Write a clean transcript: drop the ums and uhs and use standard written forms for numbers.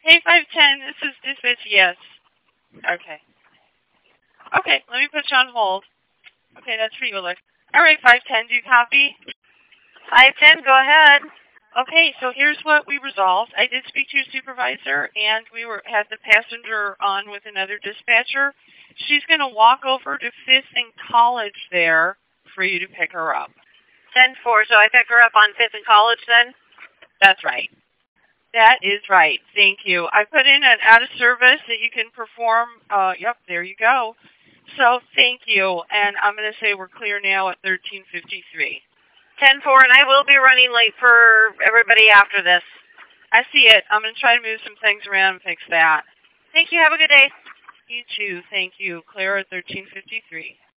Hey, 510, this is dispatch. Yes. Okay. Okay, let me put you on hold. Okay, that's for you, Alex. All right, 510, do you copy? 510, go ahead. Okay, so here's what we resolved. I did speak to your supervisor, and we had the passenger on with another dispatcher. She's going to walk over to Fifth and College there for you to pick her up. 10-4, so I pick her up on 5th and College then? That's right. That is right. Thank you. I put in an out of service that you can perform. Yep, there you go. So thank you, and I'm going to say we're clear now at 13:53. 10-4, and I will be running late for everybody after this. I see it. I'm going to try to move some things around and fix that. Thank you. Have a good day. You too. Thank you. Clear at 13:53.